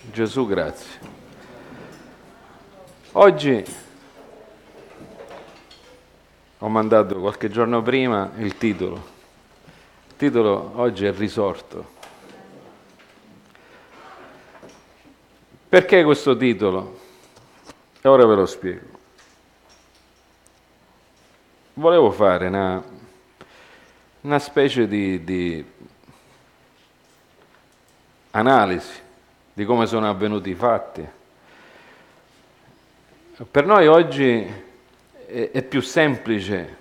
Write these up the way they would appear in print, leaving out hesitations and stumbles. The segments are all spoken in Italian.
Gesù, grazie. Oggi ho mandato qualche giorno prima il titolo. Il titolo oggi è Risorto. Perché questo titolo? E ora ve lo spiego. Volevo fare una specie di analisi di come sono avvenuti i fatti. Per noi oggi è più semplice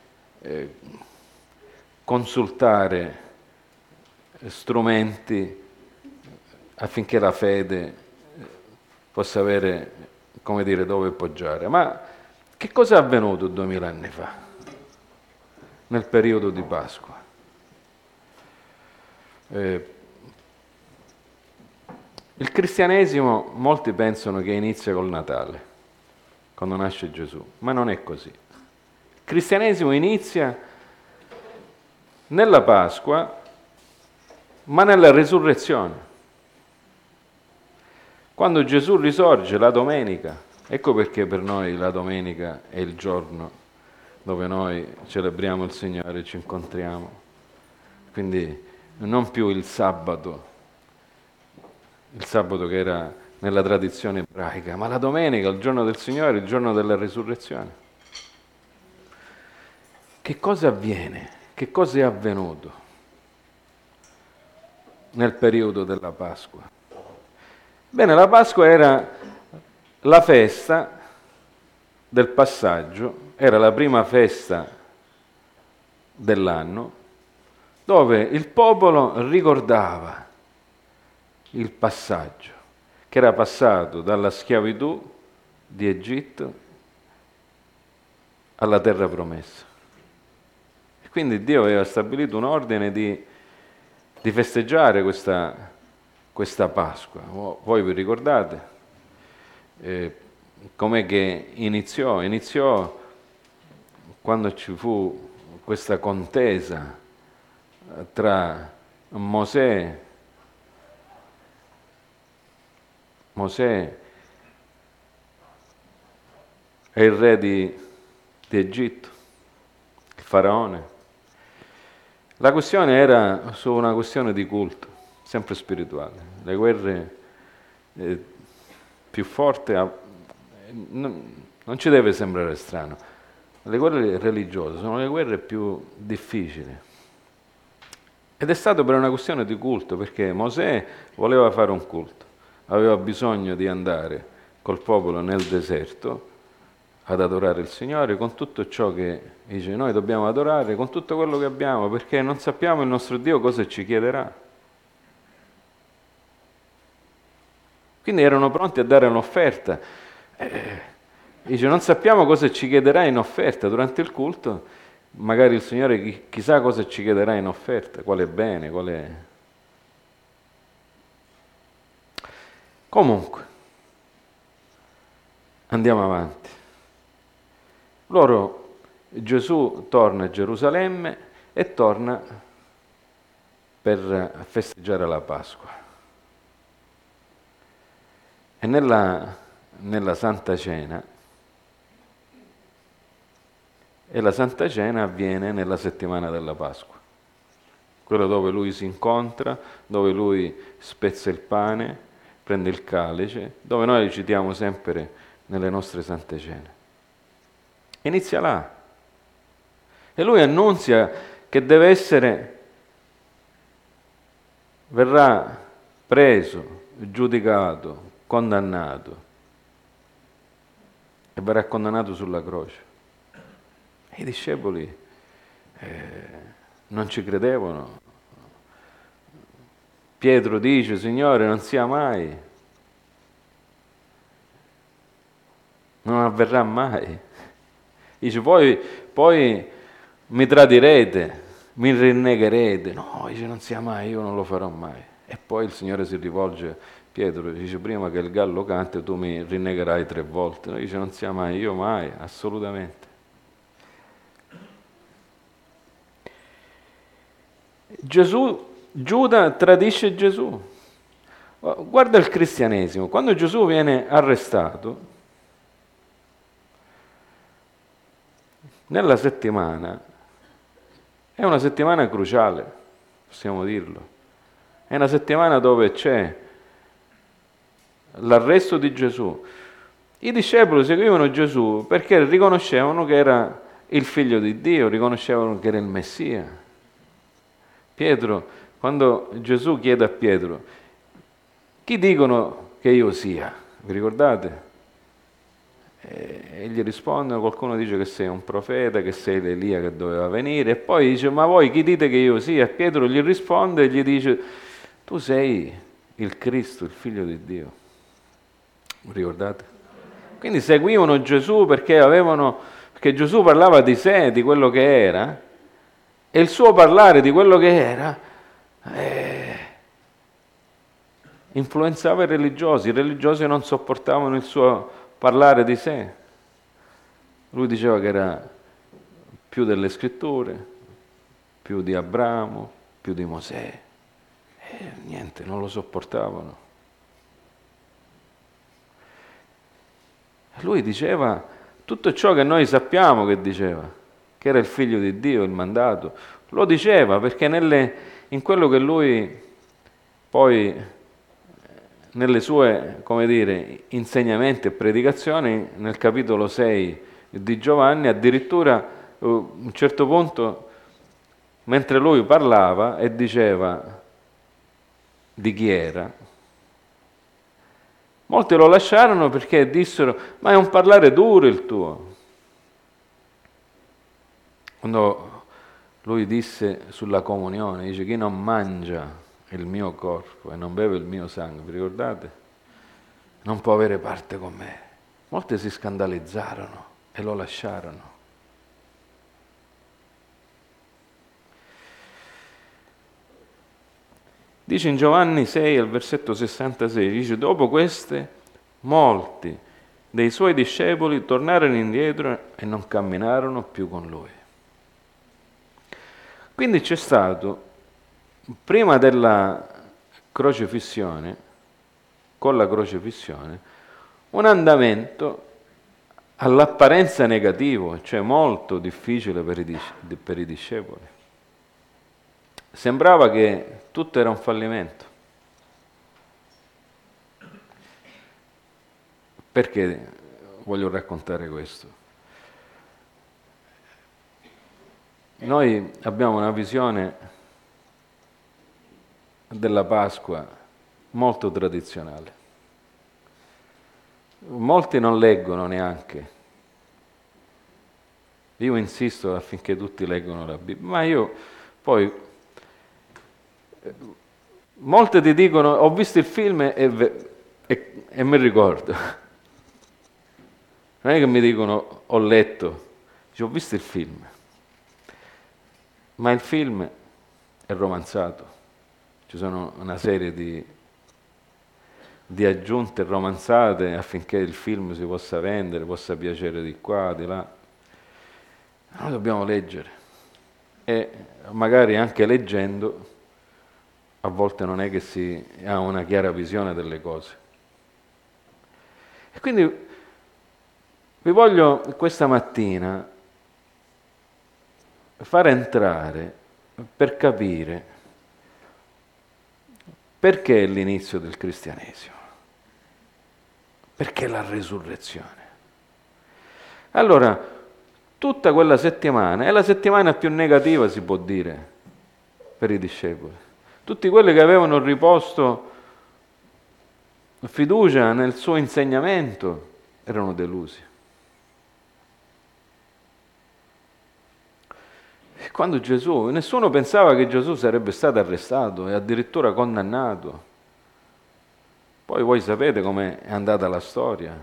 consultare strumenti affinché la fede possa avere, come dire, dove poggiare. Ma che cosa è avvenuto 2000 anni fa, nel periodo di Pasqua? Il cristianesimo, molti pensano che inizia col Natale, quando nasce Gesù, ma non è così. Il cristianesimo inizia nella Pasqua, ma nella risurrezione. Quando Gesù risorge la domenica, ecco perché per noi la domenica è il giorno dove noi celebriamo il Signore e ci incontriamo. Quindi non più il sabato che era nella tradizione ebraica, ma la domenica, il giorno del Signore, il giorno della risurrezione. Che cosa avviene? Che cosa è avvenuto nel periodo della Pasqua? Bene, la Pasqua era la festa del passaggio, era la prima festa dell'anno, dove il popolo ricordava il passaggio, che era passato dalla schiavitù di Egitto alla terra promessa. E quindi Dio aveva stabilito un ordine di festeggiare questa Pasqua. Voi vi ricordate com'è che iniziò? Iniziò quando ci fu questa contesa tra Mosè e il re di Egitto, il faraone. La questione era su una questione di culto, sempre spirituale. Le guerre più forti, non ci deve sembrare strano, le guerre religiose sono le guerre più difficili. Ed è stato per una questione di culto, perché Mosè voleva fare un culto, aveva bisogno di andare col popolo nel deserto ad adorare il Signore con tutto ciò che dice noi dobbiamo adorare, con tutto quello che abbiamo, perché non sappiamo il nostro Dio cosa ci chiederà. Quindi erano pronti a dare un'offerta. Dice non sappiamo cosa ci chiederà in offerta durante il culto, magari il Signore chissà cosa ci chiederà in offerta, quale bene, quale... Comunque, andiamo avanti. Gesù torna a Gerusalemme e torna per festeggiare la Pasqua. E nella Santa Cena, e la Santa Cena avviene nella settimana della Pasqua, quello dove lui si incontra, dove lui spezza il pane, prende il calice, dove noi citiamo sempre nelle nostre Sante Cene. Inizia là. E lui annunzia che verrà preso, giudicato, condannato e verrà condannato sulla croce. E i discepoli non ci credevano. Pietro dice, Signore, non sia mai, non avverrà mai. Dice, poi mi tradirete, mi rinnegherete. No, dice, non sia mai, io non lo farò mai. E poi il Signore si rivolge a Pietro, dice, prima che il gallo cante tu mi rinnegherai 3 volte. No, dice, non sia mai, io mai, assolutamente. Giuda tradisce Gesù. Guarda il cristianesimo, quando Gesù viene arrestato, nella settimana, è una settimana cruciale, possiamo dirlo, è una settimana dove c'è l'arresto di Gesù. I discepoli seguivano Gesù perché riconoscevano che era il figlio di Dio, riconoscevano che era il Messia. Pietro, quando Gesù chiede a Pietro, chi dicono che io sia? Vi ricordate? E gli rispondono, qualcuno dice che sei un profeta, che sei l'Elia che doveva venire, e poi dice, ma voi chi dite che io sia? E Pietro gli risponde e gli dice, tu sei il Cristo, il figlio di Dio. Vi ricordate? Quindi seguivano Gesù perché Gesù parlava di sé, di quello che era, e il suo parlare di quello che era influenzava i religiosi non sopportavano il suo parlare di sé. Lui diceva che era più delle scritture, più di Abramo, più di Mosè. E niente, non lo sopportavano. Lui diceva tutto ciò che noi sappiamo che diceva, che era il figlio di Dio, il mandato. Lo diceva perché in quello che lui poi, nelle sue, come dire, insegnamenti e predicazioni, nel capitolo 6 di Giovanni, addirittura a un certo punto, mentre lui parlava e diceva di chi era, molti lo lasciarono perché dissero, ma è un parlare duro il tuo. Quando lui disse sulla comunione, dice, chi non mangia il mio corpo e non beve il mio sangue, vi ricordate? Non può avere parte con me. Molti si scandalizzarono e lo lasciarono. Dice in Giovanni 6, al versetto 66, dice, dopo queste, molti dei suoi discepoli tornarono indietro e non camminarono più con lui. Quindi c'è stato, prima della crocifissione, con la crocifissione, un andamento all'apparenza negativo, cioè molto difficile per i discepoli. Sembrava che tutto era un fallimento. Perché voglio raccontare questo? Noi abbiamo una visione della Pasqua molto tradizionale. Molti non leggono neanche. Io insisto affinché tutti leggano la Bibbia, ma io poi molti ti dicono ho visto il film e mi ricordo. Non è che mi dicono ho letto, dice, ho visto il film, ma il film è romanzato, ci sono una serie di aggiunte romanzate affinché il film si possa vendere, possa piacere di qua, di là. Noi dobbiamo leggere e magari anche leggendo a volte non è che si ha una chiara visione delle cose. E quindi vi voglio questa mattina far entrare per capire perché è l'inizio del cristianesimo, perché la resurrezione. Allora, tutta quella settimana è la settimana più negativa, si può dire, per i discepoli. Tutti quelli che avevano riposto fiducia nel suo insegnamento erano delusi. E quando nessuno pensava che Gesù sarebbe stato arrestato e addirittura condannato. Poi voi sapete com'è andata la storia.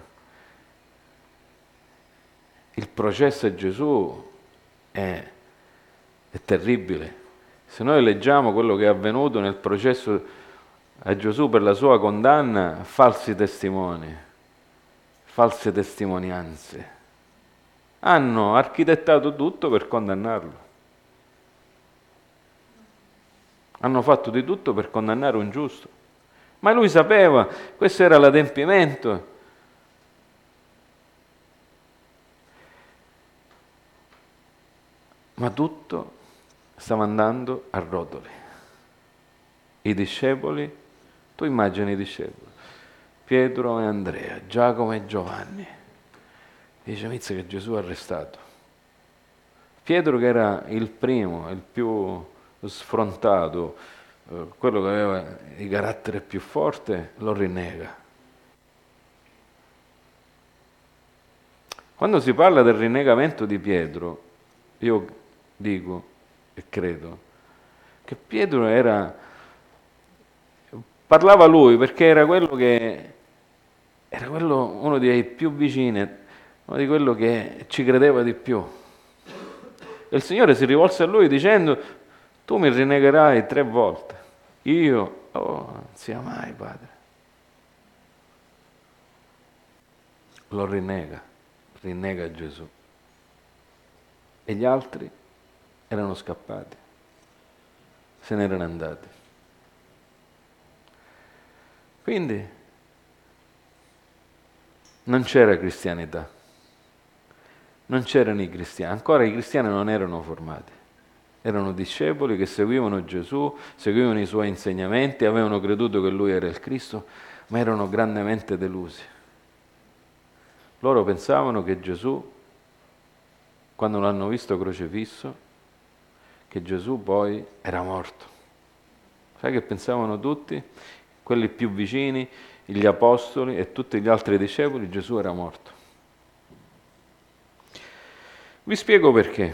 Il processo a Gesù è terribile. Se noi leggiamo quello che è avvenuto nel processo a Gesù per la sua condanna, falsi testimoni, false testimonianze, hanno architettato tutto per condannarlo. Hanno fatto di tutto per condannare un giusto. Ma lui sapeva, questo era l'adempimento. Ma tutto stava andando a rotoli. I discepoli, tu immagini i discepoli, Pietro e Andrea, Giacomo e Giovanni. Dice Mizza che Gesù ha arrestato. Pietro, che era il primo, il più sfrontato, quello che aveva il carattere più forte, lo rinnega. Quando si parla del rinnegamento di Pietro, io dico e credo che Pietro parlava lui perché era quello che era uno dei più vicini, uno di quello che ci credeva di più. E il Signore si rivolse a lui dicendo: tu mi rinnegherai 3 volte. Io, non sia mai, Padre. Lo rinnega Gesù. E gli altri erano scappati, se ne erano andati. Quindi non c'era cristianità, non c'erano i cristiani, ancora i cristiani non erano formati, erano discepoli che seguivano Gesù, seguivano i suoi insegnamenti, avevano creduto che lui era il Cristo, ma erano grandemente delusi. Loro pensavano che Gesù, quando l'hanno visto crocifisso, che Gesù poi era morto. Sai che pensavano tutti? Quelli più vicini, gli apostoli e tutti gli altri discepoli, Gesù era morto. Vi spiego perché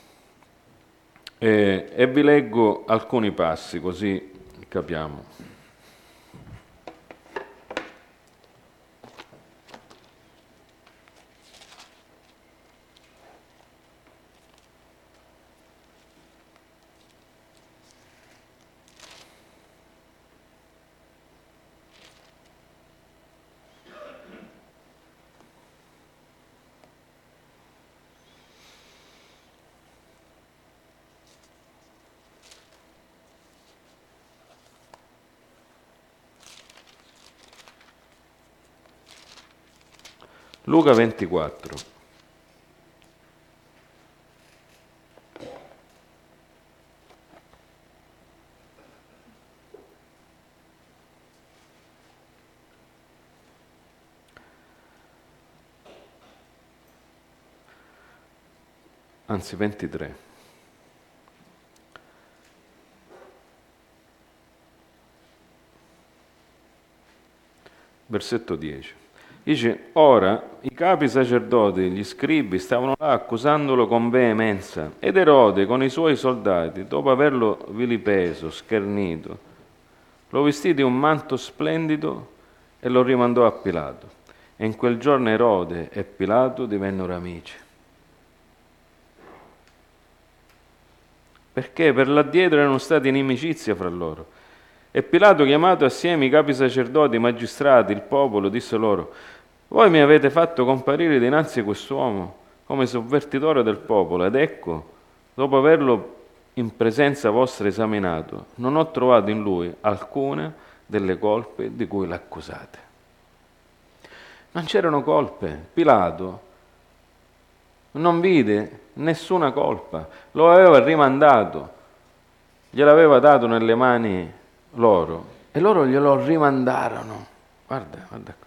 e vi leggo alcuni passi così capiamo. Luca 24. Anzi 23. Versetto 10. Dice: ora i capi sacerdoti e gli scribi stavano là accusandolo con veemenza, ed Erode con i suoi soldati, dopo averlo vilipeso, schernito, lo vestì di un manto splendido e lo rimandò a Pilato. E in quel giorno Erode e Pilato divennero amici. Perché per l'addietro erano stati inimicizia fra loro. E Pilato, chiamato assieme i capi sacerdoti, i magistrati, il popolo, disse loro: voi mi avete fatto comparire dinanzi a quest'uomo come sovvertitore del popolo, ed ecco, dopo averlo in presenza vostra esaminato, non ho trovato in lui alcuna delle colpe di cui l'accusate. Non c'erano colpe. Pilato non vide nessuna colpa, lo aveva rimandato, gliel'aveva dato nelle mani loro e loro glielo rimandarono. Guarda qua.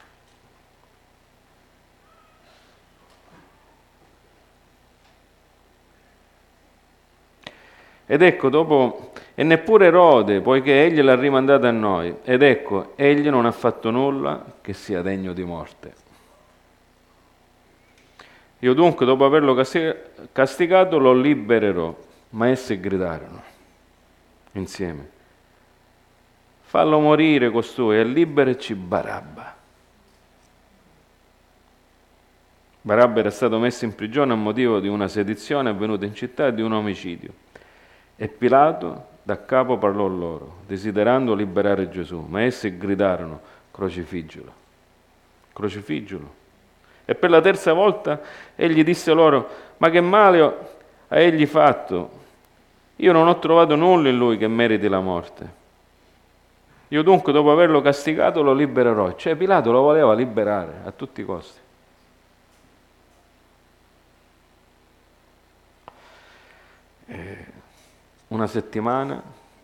Ed ecco, e neppure Erode, poiché egli l'ha rimandata a noi, ed ecco, egli non ha fatto nulla che sia degno di morte. Io dunque, dopo averlo castigato, lo libererò. Ma essi gridarono insieme: fallo morire costui e liberaci Barabba. Barabba era stato messo in prigione a motivo di una sedizione avvenuta in città e di un omicidio. E Pilato da capo parlò loro, desiderando liberare Gesù, ma essi gridarono: crocifiggilo, crocifiggilo. E per la terza volta egli disse loro: ma che male ha egli fatto? Io non ho trovato nulla in lui che meriti la morte. Io dunque, dopo averlo castigato, lo libererò. Cioè Pilato lo voleva liberare a tutti i costi. Una settimana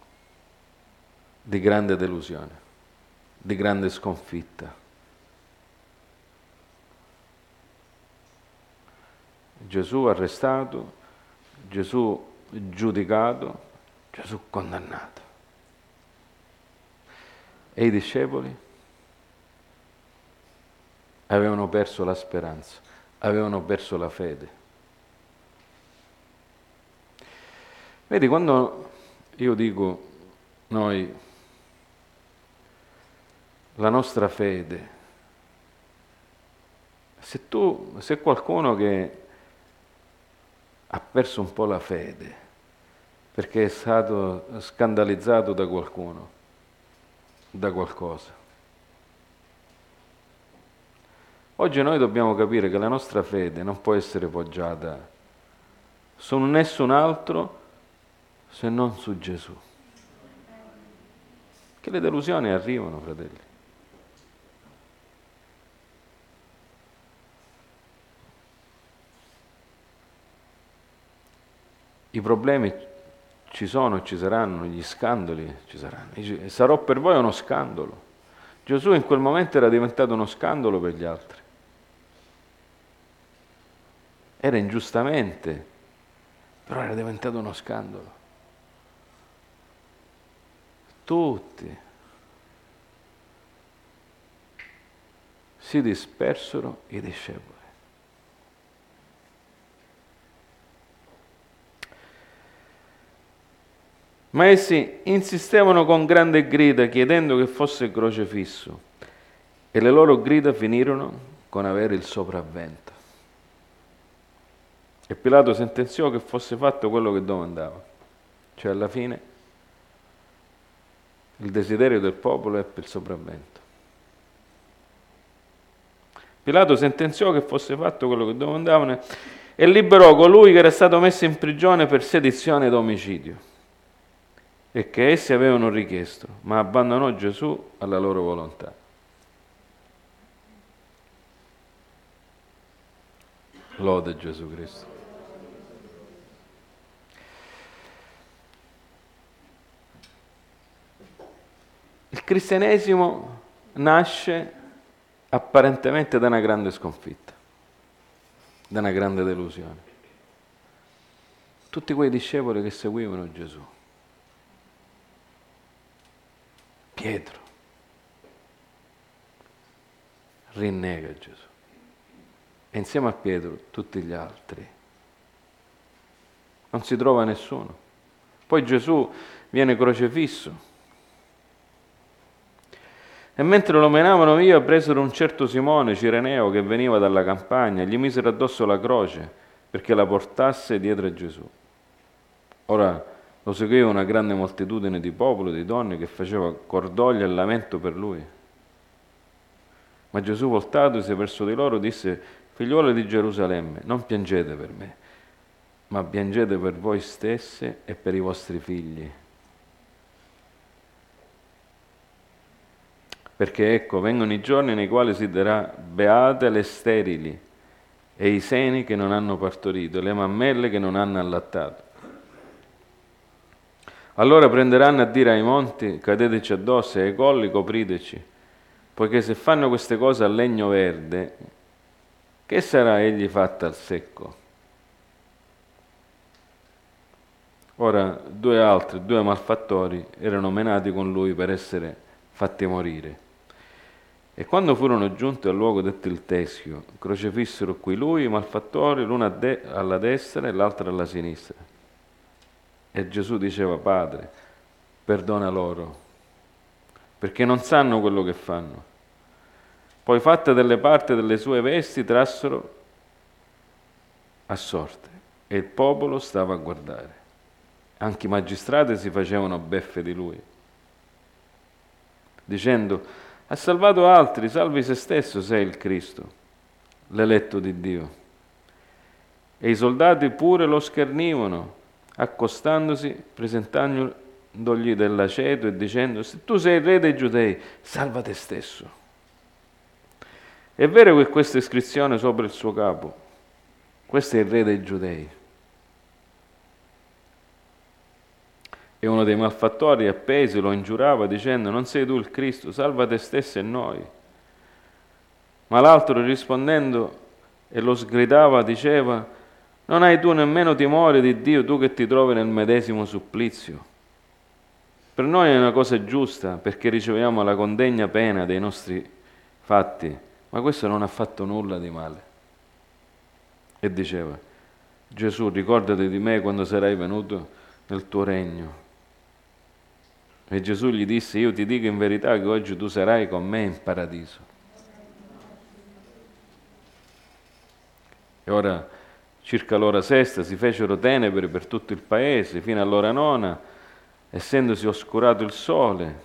di grande delusione, di grande sconfitta. Gesù arrestato, Gesù giudicato, Gesù condannato. E i discepoli avevano perso la speranza, avevano perso la fede. Vedi, quando io dico noi, la nostra fede, se qualcuno che ha perso un po' la fede perché è stato scandalizzato da qualcuno, da qualcosa, oggi noi dobbiamo capire che la nostra fede non può essere poggiata su nessun altro se non su Gesù. Che le delusioni arrivano, fratelli. I problemi ci sono, ci saranno, gli scandali ci saranno. Dice, sarò per voi uno scandalo. Gesù in quel momento era diventato uno scandalo per gli altri. Era ingiustamente, però era diventato uno scandalo. Tutti si dispersero i discepoli. Ma essi insistevano con grande grida chiedendo che fosse crocefisso, e le loro grida finirono con avere il sopravvento. E Pilato sentenziò che fosse fatto quello che domandava. Cioè alla fine il desiderio del popolo ebbe il sopravvento. Pilato sentenziò che fosse fatto quello che domandavano e liberò colui che era stato messo in prigione per sedizione ed omicidio e che essi avevano richiesto, ma abbandonò Gesù alla loro volontà. Lode Gesù Cristo. Il cristianesimo nasce apparentemente da una grande sconfitta, da una grande delusione. Tutti quei discepoli che seguivano Gesù, Pietro rinnega Gesù e insieme a Pietro tutti gli altri. Non si trova nessuno. Poi Gesù viene crocefisso e mentre lo menavano via presero un certo Simone Cireneo che veniva dalla campagna e gli misero addosso la croce perché la portasse dietro a Gesù. Ora lo seguiva una grande moltitudine di popolo, di donne che faceva cordoglio e lamento per lui. Ma Gesù voltatosi verso di loro disse: figliuole di Gerusalemme, non piangete per me, ma piangete per voi stesse e per i vostri figli. Perché ecco, vengono i giorni nei quali si dirà: beate le sterili e i seni che non hanno partorito, le mammelle che non hanno allattato. Allora prenderanno a dire ai monti: cadeteci addosso, e ai colli copriteci, poiché se fanno queste cose al legno verde, che sarà egli fatta al secco? Ora due malfattori erano menati con lui per essere fatti morire. E quando furono giunti al luogo detto il Teschio, crocefissero qui lui, i malfattori, l'uno alla destra e l'altro alla sinistra. E Gesù diceva: Padre, perdona loro, perché non sanno quello che fanno. Poi, fatte delle parti delle sue vesti, trassero a sorte, e il popolo stava a guardare. Anche i magistrati si facevano beffe di lui, dicendo: ha salvato altri, salvi se stesso, sei il Cristo, l'eletto di Dio. E i soldati pure lo schernivano, accostandosi, presentandogli dandogli dell'aceto e dicendo: se tu sei il re dei Giudei, salva te stesso. È vero che questa iscrizione sopra il suo capo, questo è il re dei Giudei. E uno dei malfattori appesi lo ingiurava dicendo: non sei tu il Cristo, salva te stesso e noi. Ma l'altro rispondendo e lo sgridava diceva: non hai tu nemmeno timore di Dio, tu che ti trovi nel medesimo supplizio? Per noi è una cosa giusta, perché riceviamo la condegna pena dei nostri fatti, ma questo non ha fatto nulla di male. E diceva: Gesù, ricordati di me quando sarai venuto nel tuo regno. E Gesù gli disse: io ti dico in verità che oggi tu sarai con me in paradiso. E ora, circa l'ora sesta, si fecero tenebre per tutto il paese, fino all'ora nona, essendosi oscurato il sole,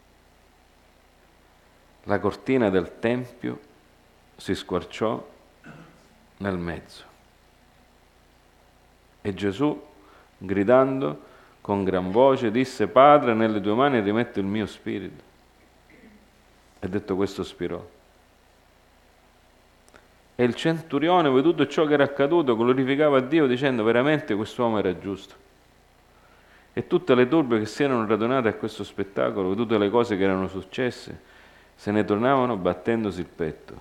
la cortina del tempio si squarciò nel mezzo. E Gesù, gridando con gran voce, disse: Padre, nelle tue mani rimetto il mio spirito. E detto questo spirò. E il centurione, veduto ciò che era accaduto, glorificava Dio dicendo: veramente quest'uomo era giusto. E tutte le turbe che si erano radunate a questo spettacolo, vedute le cose che erano successe, se ne tornavano battendosi il petto.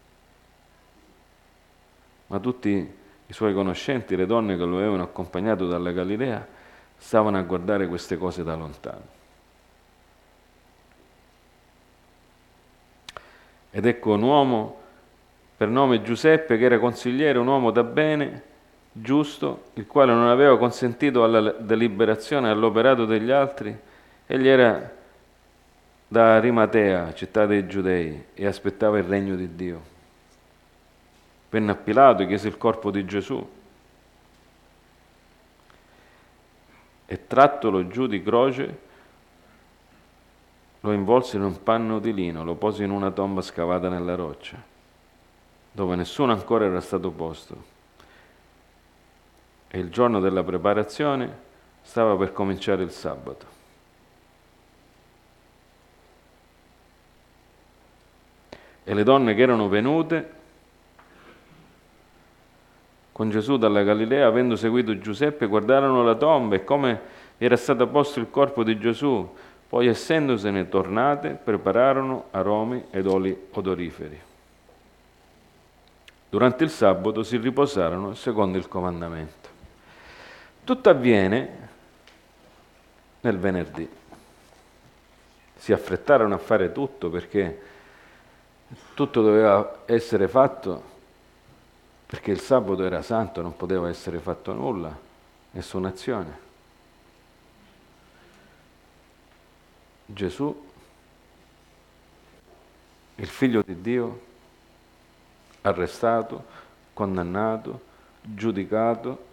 Ma tutti i suoi conoscenti, le donne che lo avevano accompagnato dalla Galilea, stavano a guardare queste cose da lontano. Ed ecco un uomo per nome Giuseppe, che era consigliere, un uomo da bene, giusto, il quale non aveva consentito alla deliberazione e all'operato degli altri. Egli era da Arimatea, città dei Giudei, e aspettava il regno di Dio. Venne a Pilato e chiese il corpo di Gesù. E trattolo giù di croce, lo involse in un panno di lino, lo pose in una tomba scavata nella roccia, dove nessuno ancora era stato posto. E il giorno della preparazione stava per cominciare il sabato. E le donne che erano venute con Gesù dalla Galilea, avendo seguito Giuseppe, guardarono la tomba e come era stato posto il corpo di Gesù. Poi, essendosene tornate, prepararono aromi ed oli odoriferi. Durante il sabato si riposarono secondo il comandamento. Tutto avviene nel venerdì. Si affrettarono a fare tutto perché tutto doveva essere fatto, perché il sabato era santo, non poteva essere fatto nulla, nessuna azione. Gesù, il Figlio di Dio, arrestato, condannato, giudicato,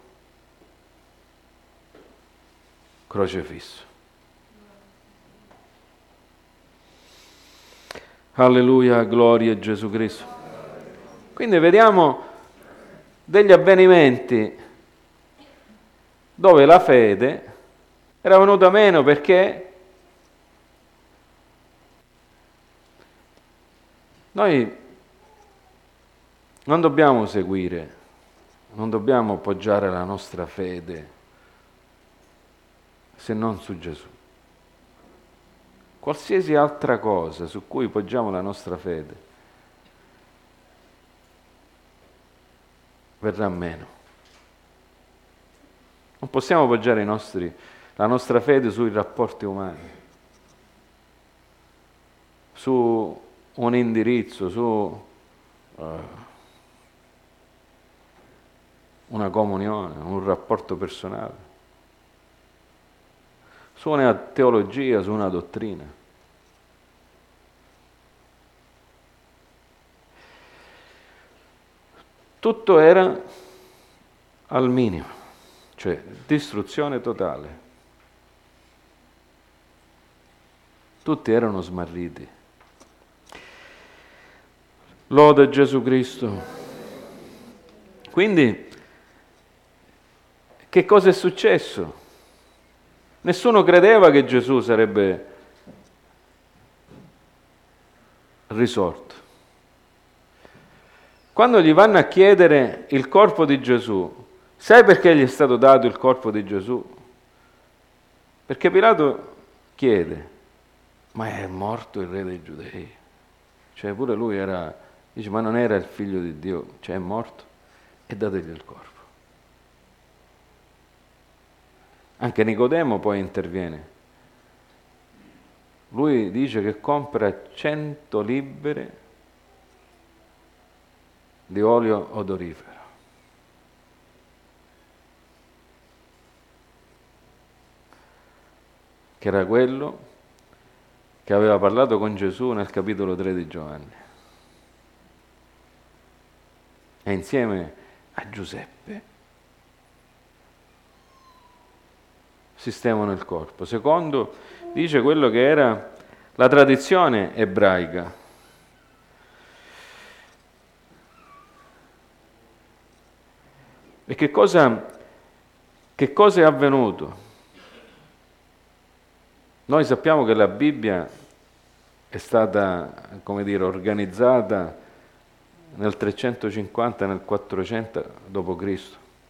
crocefisso. Alleluia, gloria a Gesù Cristo. Quindi vediamo degli avvenimenti dove la fede era venuta meno perché noi non dobbiamo seguire, non dobbiamo appoggiare la nostra fede se non su Gesù. Qualsiasi altra cosa su cui poggiamo la nostra fede verrà meno. Non possiamo poggiare la nostra fede sui rapporti umani, su un indirizzo, su una comunione, un rapporto personale, su una teologia, su una dottrina. Tutto era al minimo, cioè distruzione totale. Tutti erano smarriti. Lode Gesù Cristo. Quindi, che cosa è successo? Nessuno credeva che Gesù sarebbe risorto. Quando gli vanno a chiedere il corpo di Gesù, sai perché gli è stato dato il corpo di Gesù? Perché Pilato chiede, ma è morto il re dei Giudei? Cioè pure lui dice, ma non era il figlio di Dio, cioè è morto? E dategli il corpo. Anche Nicodemo poi interviene. Lui dice che compra 100 libbre di olio odorifero. Che era quello che aveva parlato con Gesù nel capitolo 3 di Giovanni. E insieme a Giuseppe sistemano il corpo. Secondo, dice quello che era la tradizione ebraica. E che cosa è avvenuto? Noi sappiamo che la Bibbia è stata, come dire, organizzata nel 350, nel 400 d.C.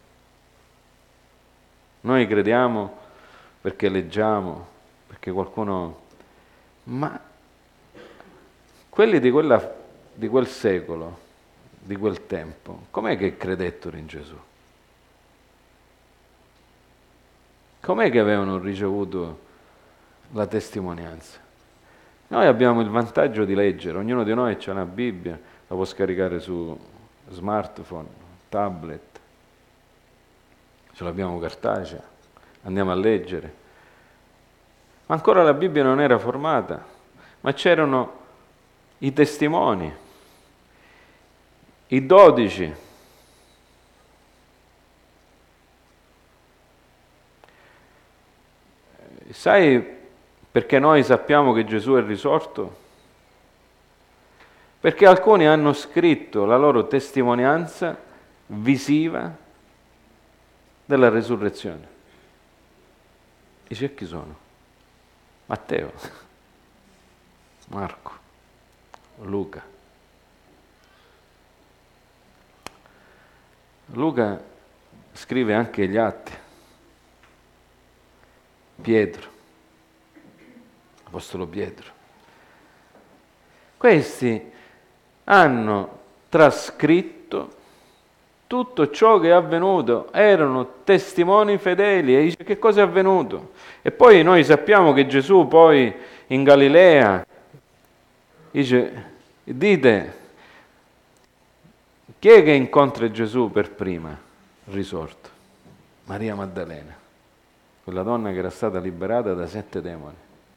Noi crediamo perché leggiamo, perché qualcuno... Ma quelli di quel secolo, di quel tempo, com'è che credettero in Gesù? Com'è che avevano ricevuto la testimonianza? Noi abbiamo il vantaggio di leggere, ognuno di noi ha una Bibbia, la può scaricare su smartphone, tablet, ce l'abbiamo cartacea, andiamo a leggere. Ma ancora la Bibbia non era formata, ma c'erano i testimoni, i 12. Sai perché noi sappiamo che Gesù è risorto? Perché alcuni hanno scritto la loro testimonianza visiva della resurrezione. Dice, chi sono? Matteo, Marco, Luca. Luca scrive anche gli atti. Pietro, Apostolo Pietro. Questi hanno trascritto tutto ciò che è avvenuto, erano testimoni fedeli e dice che cosa è avvenuto. E poi noi sappiamo che Gesù poi in Galilea dice, dite, chi è che incontra Gesù per prima risorto? Maria Maddalena, quella donna che era stata liberata da 7 demoni.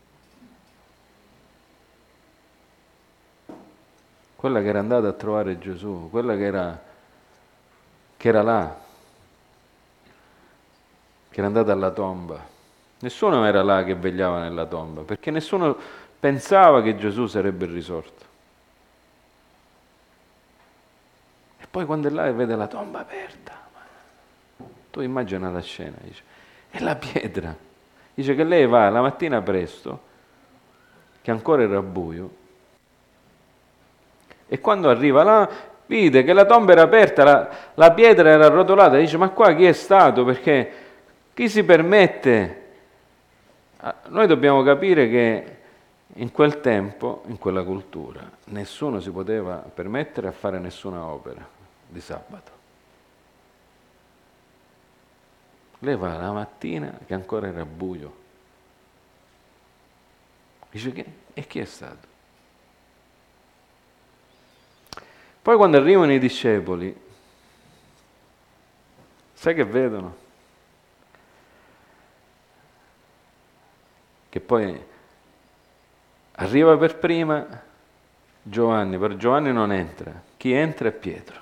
Quella che era andata a trovare Gesù, quella che era là, che era andata alla tomba. Nessuno era là che vegliava nella tomba, perché nessuno pensava che Gesù sarebbe risorto. E poi quando è là e vede la tomba aperta, tu immagina la scena, dice, e la pietra. Dice che lei va la mattina presto, che ancora era buio, e quando arriva là vide che la tomba era aperta, la pietra era arrotolata, dice ma qua chi è stato? Perché chi si permette? Noi dobbiamo capire che in quel tempo, in quella cultura, nessuno si poteva permettere a fare nessuna opera di sabato. Lei va la mattina che ancora era buio. Dice che? E chi è stato? Poi quando arrivano i discepoli, sai che vedono? Che poi arriva per prima Giovanni, per Giovanni non entra, chi entra è Pietro.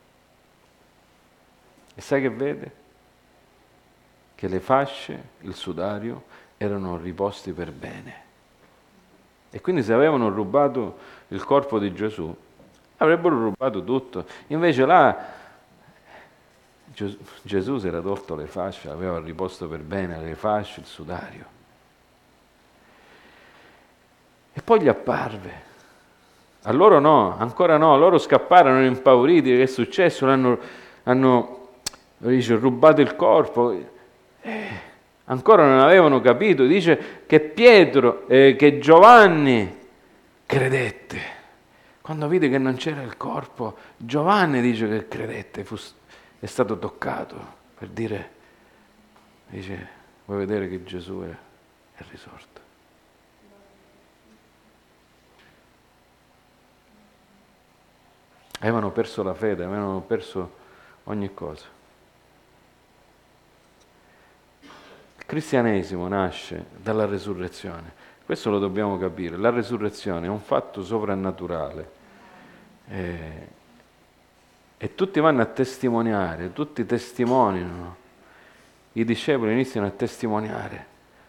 E sai che vede? Che le fasce, il sudario, erano riposti per bene. E quindi se avevano rubato il corpo di Gesù, avrebbero rubato tutto. Invece là Gesù si era tolto le fasce, aveva riposto per bene le fasce, il sudario. E poi gli apparve. A loro no, ancora no, loro scapparono impauriti, che è successo? Hanno dice, rubato il corpo. Ancora non avevano capito, dice che Pietro, che Giovanni credette. Quando vide che non c'era il corpo, Giovanni dice che credette, è stato toccato per dire, dice, vuoi vedere che Gesù è risorto. Avevano perso la fede, avevano perso ogni cosa. Il cristianesimo nasce dalla resurrezione. Questo lo dobbiamo capire. La resurrezione è un fatto sovrannaturale. E tutti vanno a testimoniare, tutti testimoniano. I discepoli iniziano a testimoniare.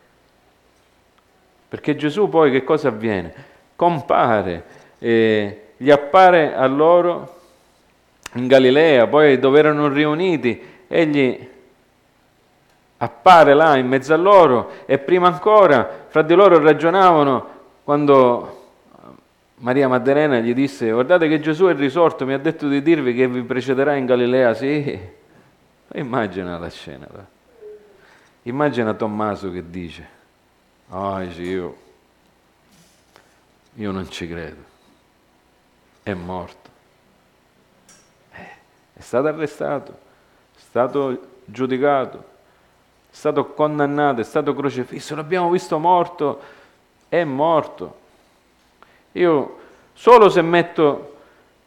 Perché Gesù poi che cosa avviene? Compare, gli appare a loro in Galilea, poi dove erano riuniti, egli appare là in mezzo a loro e prima ancora fra di loro ragionavano quando Maria Maddalena gli disse: guardate che Gesù è risorto, mi ha detto di dirvi che vi precederà in Galilea. Sì, immagina la scena là. Immagina Tommaso che dice: sì, io non ci credo, è morto, è stato arrestato, è stato giudicato, è stato condannato, è stato crocifisso, l'abbiamo visto morto, è morto. Io solo se metto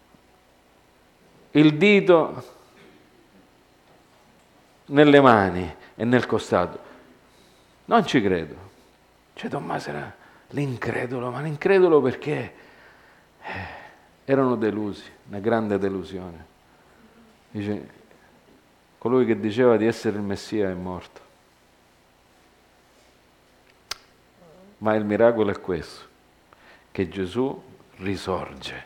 il dito nelle mani e nel costato, non ci credo. Cioè Tommaso era l'incredulo, ma l'incredulo perché erano delusi, una grande delusione. Dice, colui che diceva di essere il Messia è morto. Ma il miracolo è questo, che Gesù risorge.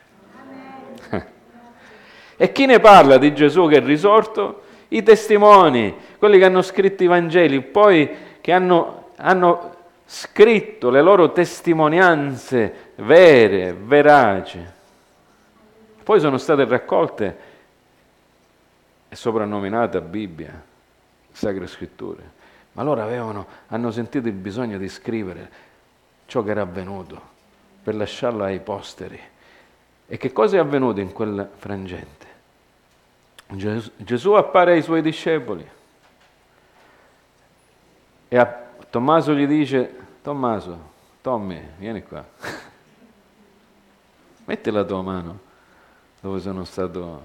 E chi ne parla di Gesù che è risorto? I testimoni, quelli che hanno scritto i Vangeli, poi che hanno scritto le loro testimonianze vere, veraci. Poi sono state raccolte e soprannominate a Bibbia, Sacre Scritture. Ma loro hanno sentito il bisogno di scrivere ciò che era avvenuto per lasciarlo ai posteri. E che cosa è avvenuto in quel frangente? Gesù appare ai suoi discepoli e a Tommaso gli dice: Tommy, vieni qua, metti la tua mano dove sono stato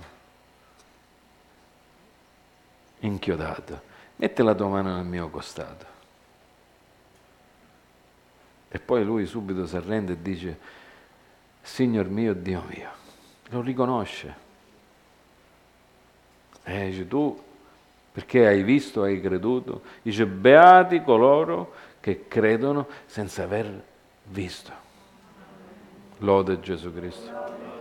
inchiodato, metti la tua mano nel mio costato. E poi lui subito si arrende e dice: Signor mio, Dio mio. Lo riconosce. Dice: tu perché hai visto, hai creduto? Dice: beati coloro che credono senza aver visto. Lode Gesù Cristo.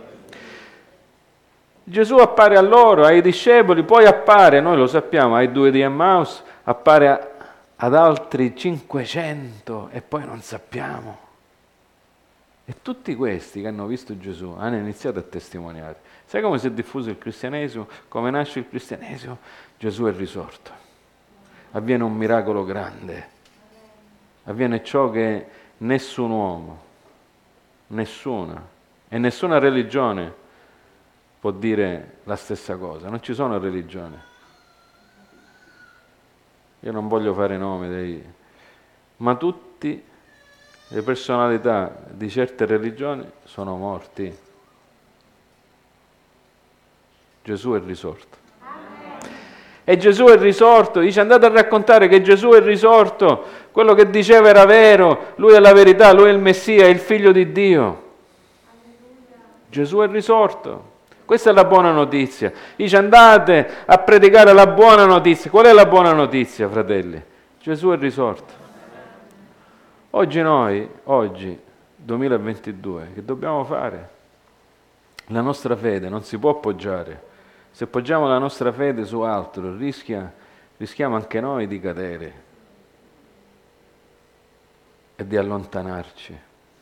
Gesù appare a loro, ai discepoli, poi appare, noi lo sappiamo, ai 2 di Emmaus, appare ad altri 500 e poi non sappiamo. E tutti questi che hanno visto Gesù hanno iniziato a testimoniare. Sai come si è diffuso il cristianesimo? Come nasce il cristianesimo? Gesù è risorto. Avviene un miracolo grande. Avviene ciò che nessun uomo, nessuna e nessuna religione può dire la stessa cosa. Non ci sono religioni. Io non voglio fare nomi, ma tutti le personalità di certe religioni sono morti. Gesù è risorto. E Gesù è risorto, dice: andate a raccontare che Gesù è risorto, quello che diceva era vero, lui è la verità, lui è il Messia, è il Figlio di Dio. Gesù è risorto. Questa è la buona notizia. Dice: andate a predicare la buona notizia. Qual è la buona notizia, fratelli? Gesù è risorto. Oggi, 2022, che dobbiamo fare? La nostra fede non si può appoggiare Se poggiamo la nostra fede su altro, rischiamo anche noi di cadere e di allontanarci.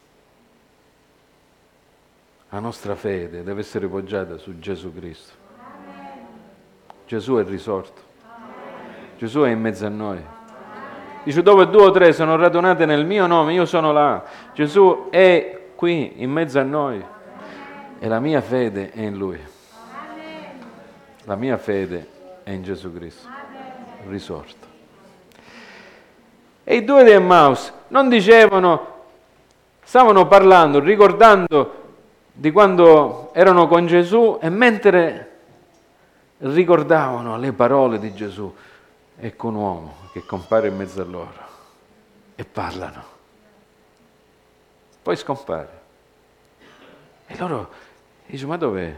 La nostra fede deve essere poggiata su Gesù Cristo. Gesù è risorto. Gesù è in mezzo a noi. Dice, dove 2 o 3 sono radunate nel mio nome, io sono là. Gesù è qui, in mezzo a noi. E la mia fede è in Lui. La mia fede è in Gesù Cristo, risorto. E i 2 di Emmaus non dicevano, stavano parlando, ricordando di quando erano con Gesù, e mentre ricordavano le parole di Gesù, ecco un uomo che compare in mezzo a loro e parlano. Poi scompare. E loro dicono, ma dov'è?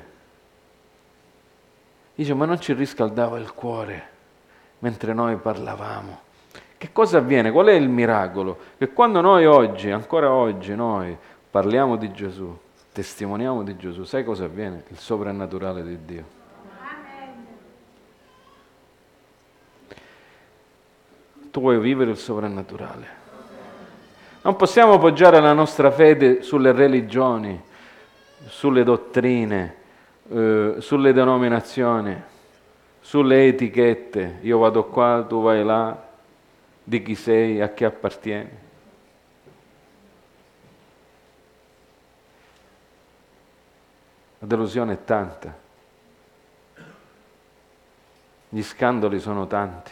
Dice, ma non ci riscaldava il cuore mentre noi parlavamo? Che cosa avviene? Qual è il miracolo? Che quando noi oggi, ancora oggi, noi parliamo di Gesù, testimoniamo di Gesù, sai cosa avviene? Il soprannaturale di Dio. Tu vuoi vivere il soprannaturale. Non possiamo poggiare la nostra fede sulle religioni, sulle dottrine, sulle denominazioni, sulle etichette. Io vado qua, tu vai là, di chi sei, a chi appartieni. La delusione è tanta. Gli scandali sono tanti.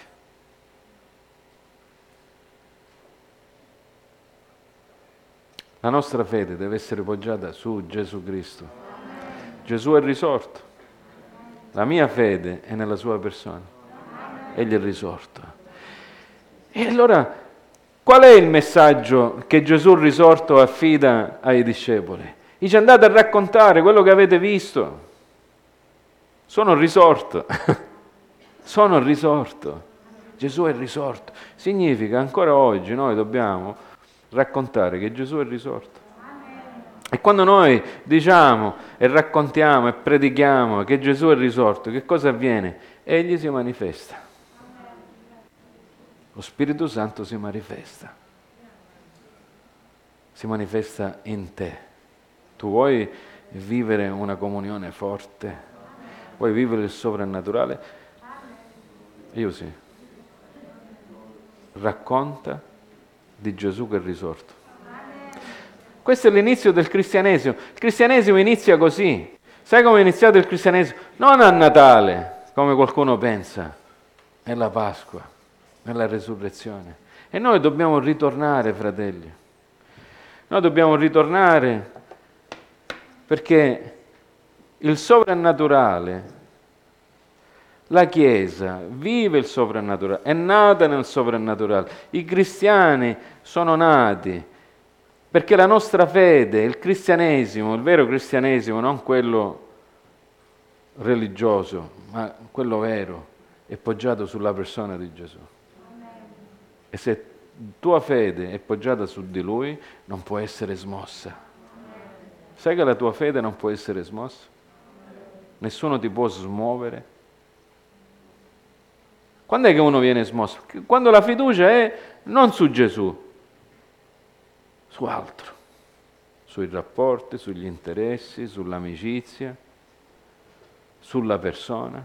La nostra fede deve essere poggiata su Gesù Cristo. Gesù è risorto. La mia fede è nella sua persona. Egli è risorto. E allora, qual è il messaggio che Gesù risorto affida ai discepoli? Dice, andate a raccontare quello che avete visto. Sono risorto. Sono risorto. Gesù è risorto. Significa, ancora oggi noi dobbiamo raccontare che Gesù è risorto. E quando noi diciamo e raccontiamo e predichiamo che Gesù è risorto, che cosa avviene? Egli si manifesta. Lo Spirito Santo si manifesta. Si manifesta in te. Tu vuoi vivere una comunione forte? Vuoi vivere il soprannaturale? Io sì. Racconta di Gesù che è risorto. Questo è l'inizio del cristianesimo. Il cristianesimo inizia così. Sai come è iniziato il cristianesimo? Non a Natale, come qualcuno pensa, nella Pasqua, nella resurrezione. E noi dobbiamo ritornare, fratelli. Noi dobbiamo ritornare perché il soprannaturale, la Chiesa vive il soprannaturale, è nata nel soprannaturale. I cristiani sono nati perché la nostra fede, il cristianesimo, il vero cristianesimo, non quello religioso, ma quello vero, è poggiato sulla persona di Gesù. E se tua fede è poggiata su di Lui, non può essere smossa. Sai che la tua fede non può essere smossa? Nessuno ti può smuovere. Quando è che uno viene smosso? Quando la fiducia è non su Gesù, su altro, sui rapporti, sugli interessi, sull'amicizia, sulla persona.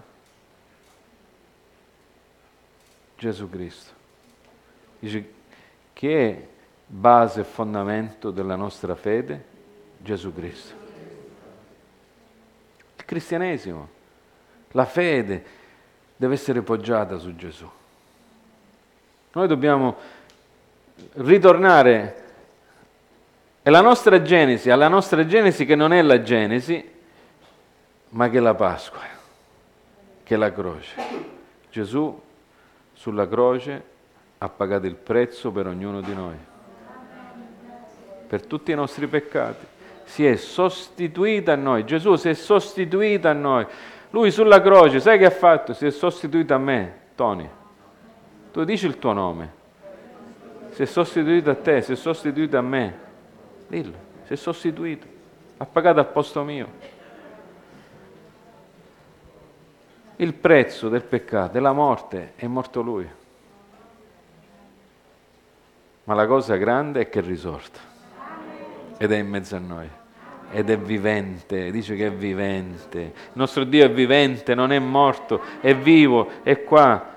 Gesù Cristo. Dice, che è base e fondamento della nostra fede? Gesù Cristo. Il cristianesimo, la fede deve essere poggiata su Gesù. Noi dobbiamo ritornare alla nostra Genesi che non è la Genesi, ma che è la Pasqua, che è la croce. Gesù sulla croce ha pagato il prezzo per ognuno di noi, per tutti i nostri peccati. Si è sostituito a noi. Gesù si è sostituito a noi. Lui sulla croce, sai che ha fatto? Si è sostituito a me, Tony. Tu dici il tuo nome. Si è sostituito a te, si è sostituito a me. Dillo, si è sostituito. Ha pagato al posto mio. il prezzo del peccato, della morte, è morto Lui. Ma la cosa grande è che è risorto ed è in mezzo a noi. Ed è vivente, dice che è vivente. Il nostro Dio è vivente, non è morto, è vivo, è qua.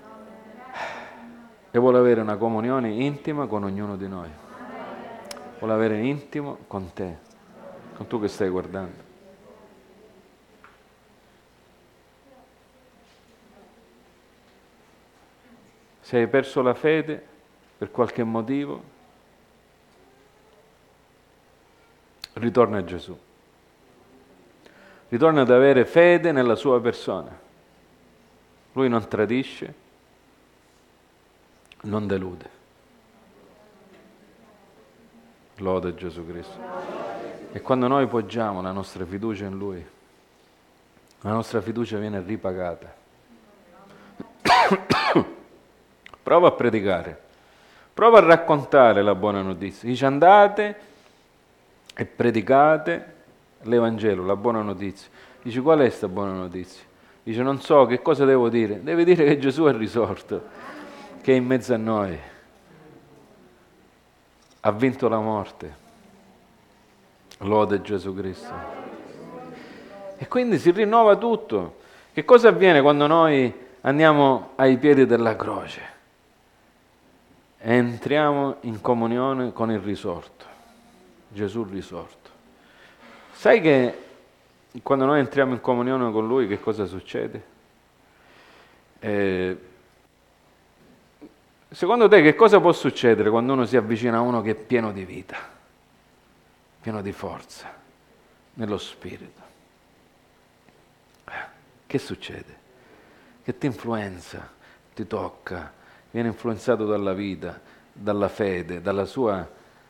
E vuole avere una comunione intima con ognuno di noi. Vuole avere intimo con te, con tu che stai guardando. Se hai perso la fede per qualche motivo, ritorna a Gesù. Ritorna ad avere fede nella sua persona. Lui non tradisce, non delude. Lode Gesù Cristo. E quando noi poggiamo la nostra fiducia in Lui, la nostra fiducia viene ripagata. Prova a predicare, prova a raccontare la buona notizia. Dice andate e predicate l'Evangelo, la buona notizia. Dice qual è questa buona notizia? Dice non so che cosa devo dire. Devi dire che Gesù è risorto, che è in mezzo a noi. Ha vinto la morte. Lode Gesù Cristo. E quindi si rinnova tutto. Che cosa avviene quando noi andiamo ai piedi della croce? Entriamo in comunione con il risorto. Gesù risorto. Sai che quando noi entriamo in comunione con Lui che cosa succede? Secondo te che cosa può succedere quando uno si avvicina a uno che è pieno di vita, pieno di forza, nello spirito? Che succede? Che ti influenza, ti tocca, viene influenzato dalla vita, dalla fede, dalla sua...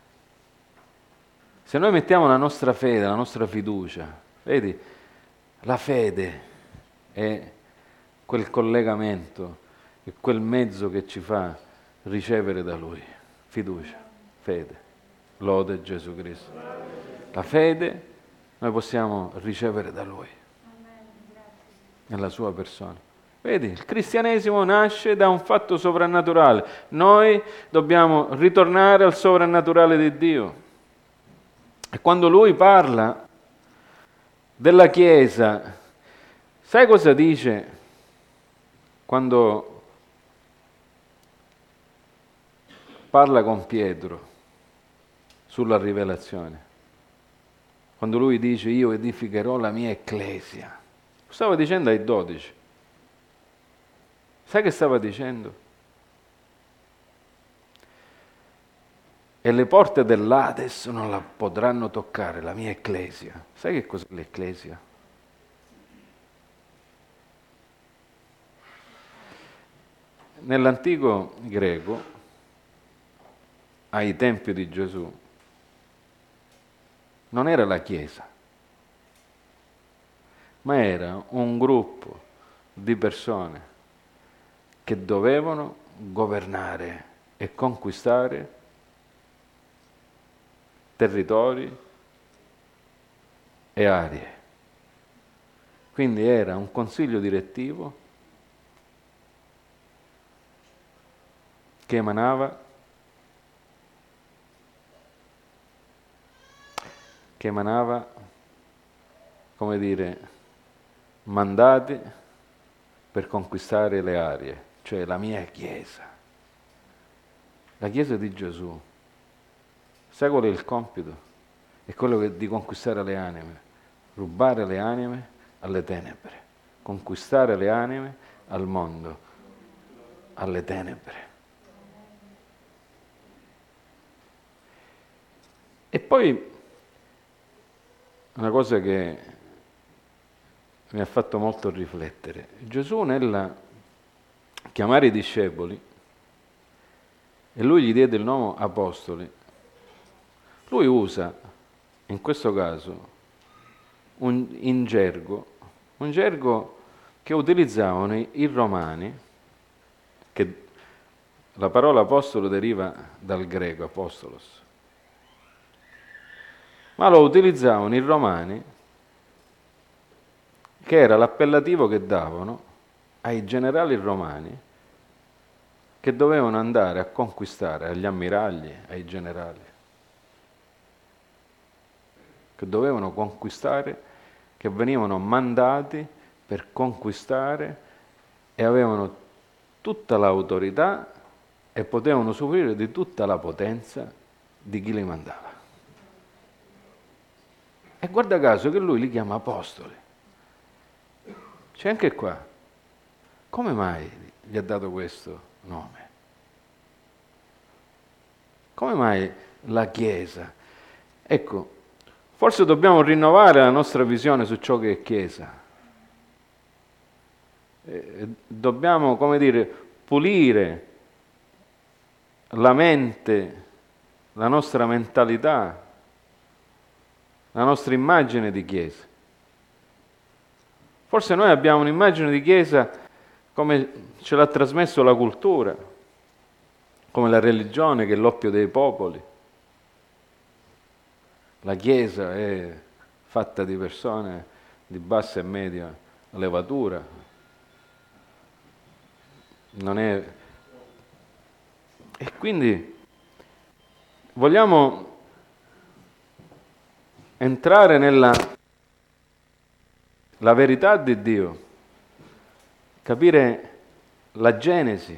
Se noi mettiamo la nostra fede, la nostra fiducia, vedi, la fede è quel collegamento, è quel mezzo che ci fa ricevere da Lui. Fiducia, fede, lode Gesù Cristo. La fede noi possiamo ricevere da Lui, nella sua persona. Vedi, il cristianesimo nasce da un fatto sovrannaturale. Noi dobbiamo ritornare al sovrannaturale di Dio. E quando Lui parla della Chiesa, sai cosa dice quando parla con Pietro sulla rivelazione? Quando lui dice io edificherò la mia ecclesia. Lo stava dicendo ai 12. Sai che stava dicendo? E le porte dell'Ades non la potranno toccare, la mia ecclesia. Sai che cos'è l'ecclesia? Nell'antico greco, ai tempi di Gesù, non era la Chiesa, ma era un gruppo di persone che dovevano governare e conquistare territori e aree. Quindi era un consiglio direttivo che emanava come dire, mandati per conquistare le aree, cioè la mia Chiesa, la Chiesa di Gesù. Sai qual è il compito? È quello di conquistare le anime, rubare le anime alle tenebre, conquistare le anime al mondo, alle tenebre. E poi una cosa che mi ha fatto molto riflettere, Gesù nel chiamare i discepoli, e lui gli diede il nome apostoli, lui usa in questo caso un gergo che utilizzavano i romani, che la parola apostolo deriva dal greco apostolos, ma lo utilizzavano i romani che era l'appellativo che davano ai generali romani che dovevano andare a conquistare, agli ammiragli, ai generali, che dovevano conquistare, che venivano mandati per conquistare e avevano tutta l'autorità e potevano usufruire di tutta la potenza di chi li mandava. E guarda caso che lui li chiama apostoli. C'è anche qua. Come mai gli ha dato questo nome? Come mai la Chiesa? Ecco, forse dobbiamo rinnovare la nostra visione su ciò che è Chiesa. Dobbiamo, come dire, pulire la mente, la nostra mentalità, la nostra immagine di Chiesa. Forse noi abbiamo un'immagine di Chiesa come ce l'ha trasmesso la cultura, come la religione che è l'oppio dei popoli. La Chiesa è fatta di persone di bassa e media levatura, non è... E quindi vogliamo entrare nella verità di Dio, capire la Genesi.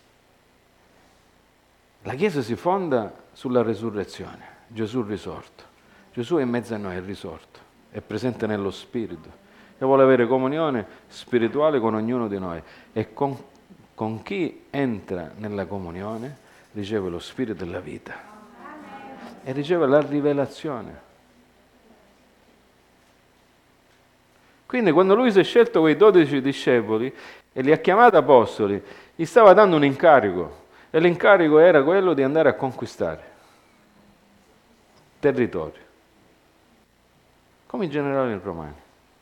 La Chiesa si fonda sulla resurrezione, Gesù risorto. Gesù è in mezzo a noi, è risorto, è presente nello Spirito e vuole avere comunione spirituale con ognuno di noi. E con chi entra nella comunione riceve lo Spirito della vita e riceve la rivelazione. Quindi quando lui si è scelto quei 12 discepoli e li ha chiamati apostoli, gli stava dando un incarico e l'incarico era quello di andare a conquistare territorio, come i generali romani.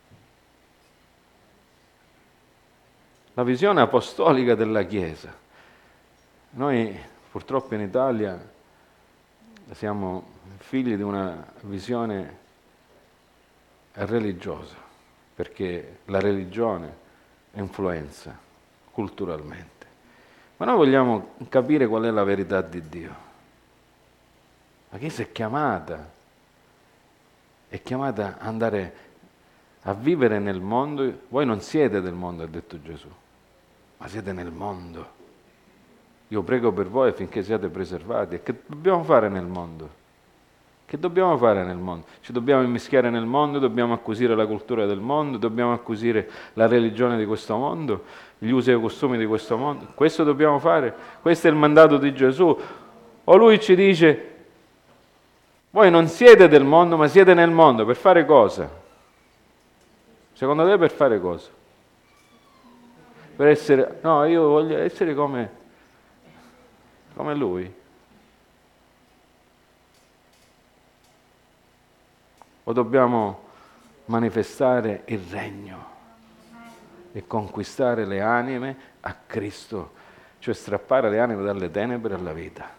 La visione apostolica della Chiesa. Noi purtroppo in Italia siamo figli di una visione religiosa, perché la religione influenza culturalmente. Ma noi vogliamo capire qual è la verità di Dio. La Chiesa è chiamata ad andare a vivere nel mondo. Voi non siete del mondo, ha detto Gesù, ma siete nel mondo. Io prego per voi affinché siate preservati. E che dobbiamo fare nel mondo? Che dobbiamo fare nel mondo? Ci dobbiamo immischiare nel mondo, dobbiamo acquisire la cultura del mondo, dobbiamo acquisire la religione di questo mondo, gli usi e i costumi di questo mondo. Questo dobbiamo fare? Questo è il mandato di Gesù? O lui ci dice, voi non siete del mondo, ma siete nel mondo, per fare cosa? Secondo te per fare cosa? Per essere, no, io voglio essere come lui. O dobbiamo manifestare il regno e conquistare le anime a Cristo, cioè strappare le anime dalle tenebre alla vita.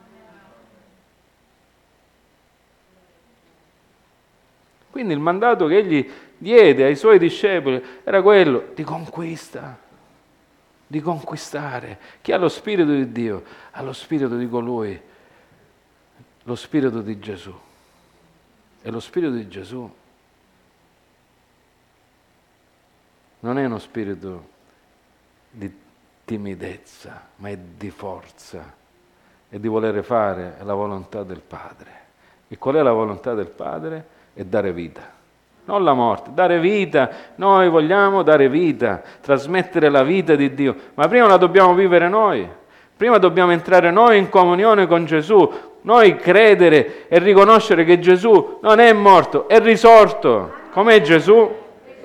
Quindi il mandato che egli diede ai suoi discepoli era quello di conquista, di conquistare. Chi ha lo Spirito di Dio ha lo Spirito di colui, lo Spirito di Gesù. E lo Spirito di Gesù non è uno spirito di timidezza, ma è di forza e di volere fare la volontà del Padre. E qual è la volontà del Padre? È dare vita, non la morte, dare vita. Noi vogliamo dare vita, trasmettere la vita di Dio, ma prima la dobbiamo vivere noi. Prima dobbiamo entrare noi in comunione con Gesù, noi credere e riconoscere che Gesù non è morto, è risorto. Com'è Gesù?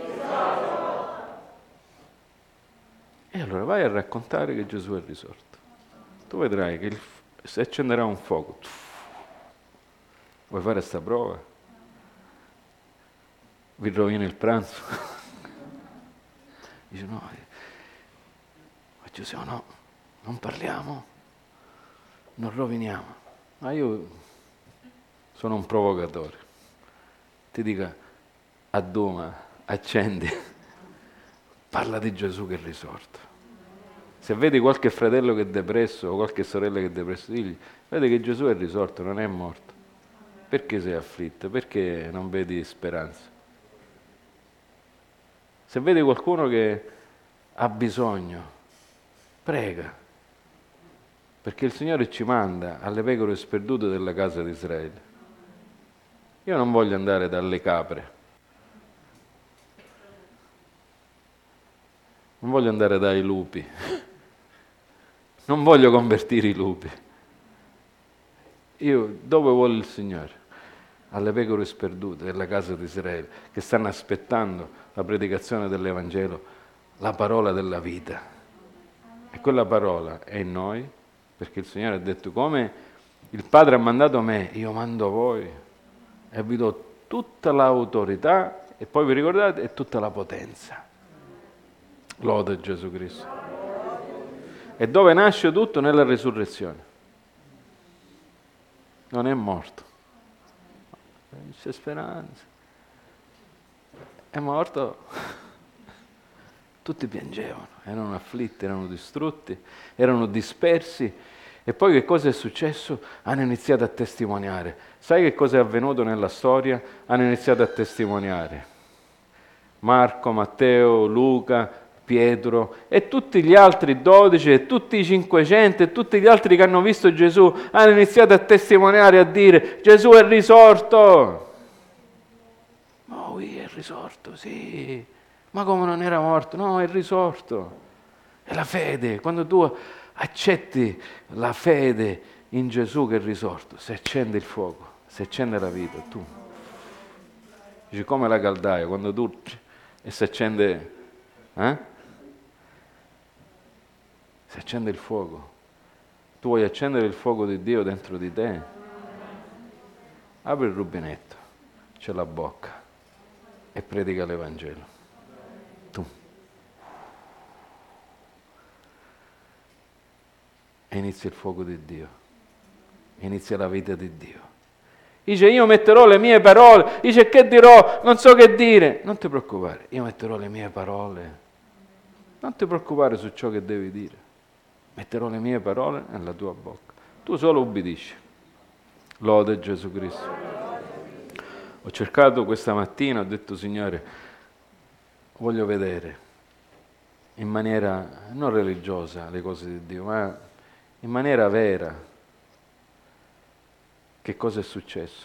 E allora vai a raccontare che Gesù è risorto. Tu vedrai che si accenderà un fuoco. Vuoi fare sta prova? Vi rovina il pranzo? Dice no, ma Gesù no, non parliamo, non roviniamo. Ma io sono un provocatore. Ti dica, adduma, accendi, parla di Gesù che è risorto. Se vedi qualche fratello che è depresso o qualche sorella che è depresso, digli, vedi che Gesù è risorto, non è morto. Perché sei afflitto? Perché non vedi speranza? Se vedi qualcuno che ha bisogno, prega, perché il Signore ci manda alle pecore sperdute della casa di Israele. Io non voglio andare dalle capre, non voglio andare dai lupi, non voglio convertire i lupi. Io dove vuole il Signore? Alle pecore sperdute della casa di Israele, che stanno aspettando la predicazione dell'Evangelo, la parola della vita. E quella parola è in noi, perché il Signore ha detto, come il Padre ha mandato me, io mando voi e vi do tutta l'autorità e poi vi ricordate, è tutta la potenza. Lode Gesù Cristo. E dove nasce tutto? Nella risurrezione. Non è morto. Non c'è speranza. È morto. Tutti piangevano, erano afflitti, erano distrutti, erano dispersi. E poi che cosa è successo? Hanno iniziato a testimoniare. Sai che cosa è avvenuto nella storia? Hanno iniziato a testimoniare. Marco, Matteo, Luca, Pietro e tutti gli altri 12 e tutti i 500 e tutti gli altri che hanno visto Gesù hanno iniziato a testimoniare, a dire Gesù è risorto. Oh, è risorto, sì. Ma come non era morto? No, è risorto. È la fede. Quando tu accetti la fede in Gesù che è risorto, si accende il fuoco, si accende la vita. Tu dici come la caldaia, quando tu e si accende, si accende il fuoco. Tu vuoi accendere il fuoco di Dio dentro di te? Apri il rubinetto, c'è la bocca e predica l'Evangelo. Tu. E inizia il fuoco di Dio, inizia la vita di Dio. Dice io metterò le mie parole, dice che dirò, non so che dire. Non ti preoccupare, io metterò le mie parole. Non ti preoccupare su ciò che devi dire. Metterò le mie parole nella tua bocca. Tu solo ubbidisci. Lode Gesù Cristo. Ho cercato questa mattina, ho detto Signore, voglio vedere in maniera non religiosa le cose di Dio, ma in maniera vera che cosa è successo.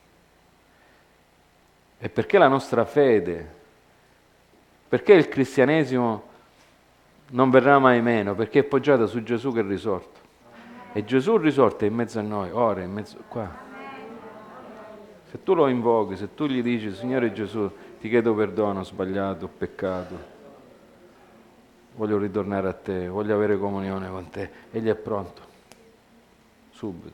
E perché la nostra fede, perché il cristianesimo non verrà mai meno, perché è poggiata su Gesù che è risorto. E Gesù risorto è in mezzo a noi, ora è in mezzo qua. Se tu lo invochi, se tu gli dici Signore Gesù, ti chiedo perdono, ho sbagliato, ho peccato, voglio ritornare a te, voglio avere comunione con te, egli è pronto, subito.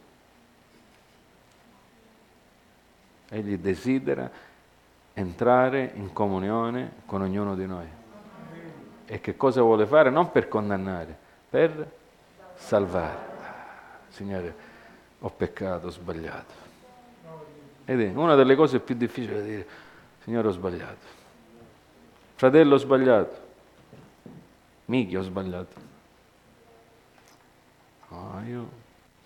Egli desidera entrare in comunione con ognuno di noi. E che cosa vuole fare? Non per condannare, per salvare. Signore, ho peccato, ho sbagliato. Ed è una delle cose più difficili da dire, Signore, ho sbagliato. Fratello, ho sbagliato. Michi, ho sbagliato. No, io...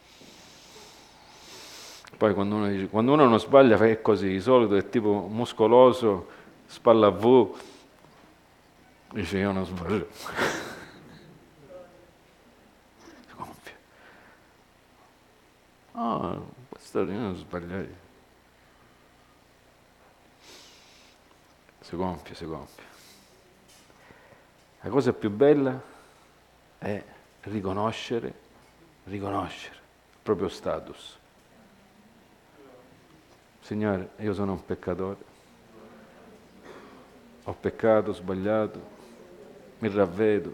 Poi quando uno dice, quando uno non sbaglia è così, di solito è tipo muscoloso, spalla a V, dice io non sbaglio. Si gonfia. Oh, pastore, io non sbagliai. Si gonfia, si gonfia. La cosa più bella è riconoscere il proprio status. Signore, io sono un peccatore, ho peccato, ho sbagliato, mi ravvedo.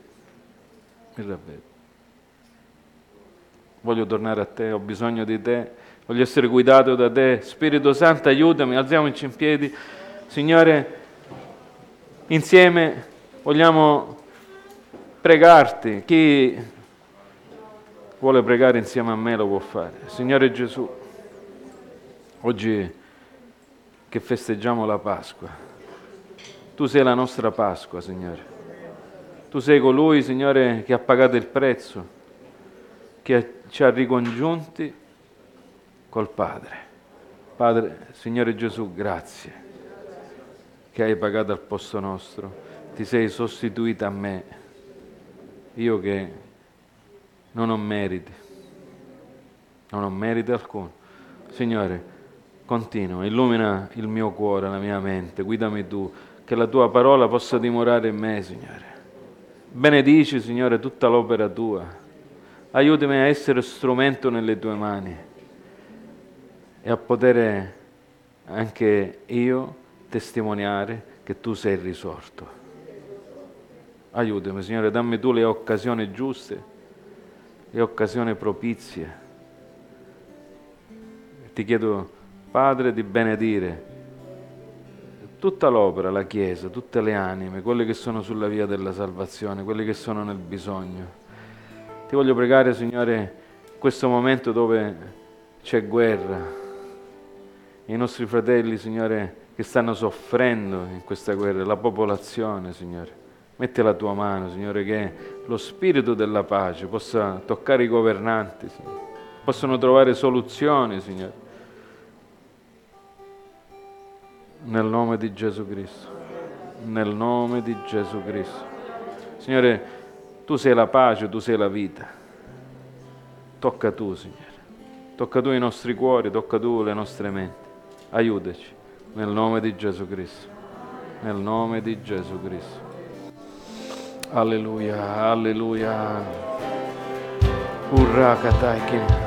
Voglio tornare a te, ho bisogno di te, voglio essere guidato da te. Spirito Santo, aiutami, alziamoci in piedi. Signore, insieme vogliamo pregarti. Chi vuole pregare insieme a me lo può fare. Signore Gesù, oggi che festeggiamo la Pasqua, tu sei la nostra Pasqua, Signore. Tu sei colui, Signore, che ha pagato il prezzo, che ci ha ricongiunti col Padre. Padre, Signore Gesù, grazie che hai pagato al posto nostro, ti sei sostituita a me, io che non ho merito alcuno. Signore, continua, illumina il mio cuore, la mia mente, guidami tu, che la tua parola possa dimorare in me, Signore. Benedici, Signore, tutta l'opera tua. Aiutami a essere strumento nelle tue mani e a poter anche io testimoniare che tu sei risorto. Aiutami, Signore, dammi tu le occasioni giuste, le occasioni propizie. Ti chiedo, Padre, di benedire tutta l'opera, la Chiesa, tutte le anime, quelle che sono sulla via della salvazione, quelle che sono nel bisogno. Ti voglio pregare, Signore, in questo momento dove c'è guerra, i nostri fratelli, Signore, che stanno soffrendo in questa guerra, la popolazione, Signore. Metti la tua mano, Signore, che lo spirito della pace possa toccare i governanti, Signore. Possono trovare soluzioni, Signore. Nel nome di Gesù Cristo. Nel nome di Gesù Cristo. Signore, tu sei la pace, tu sei la vita. Tocca tu, Signore. Tocca tu i nostri cuori, tocca tu le nostre menti. Aiutaci. Nel nome di Gesù Cristo. Nel nome di Gesù Cristo. Alleluia, alleluia. Urrakatai.